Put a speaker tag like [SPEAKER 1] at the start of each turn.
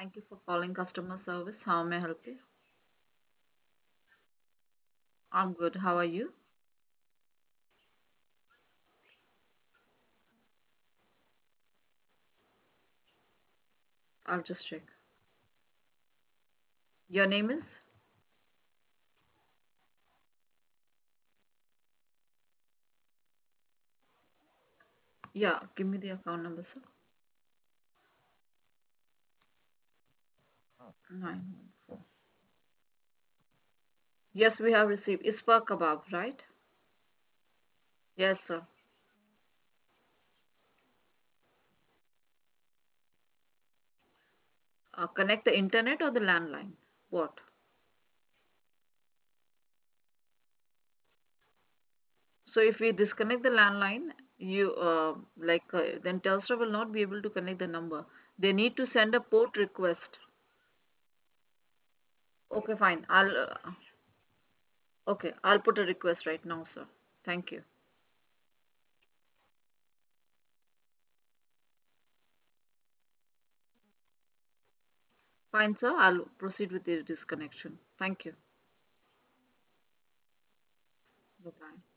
[SPEAKER 1] Thank you for calling customer service. How may I help you? I'm good. How are you? I'll just check. Your name is? Yeah, give me the account number, sir. 914. Yes, we have received. Ispa kebab, right? Yes, sir. Connect the internet or the landline? What? So if we disconnect the landline, then Telstra will not be able to connect the number. They need to send a port request. Okay, fine. I'll put a request right now, sir. Thank you. Fine, sir. I'll proceed with the disconnection. Thank you. Bye-bye.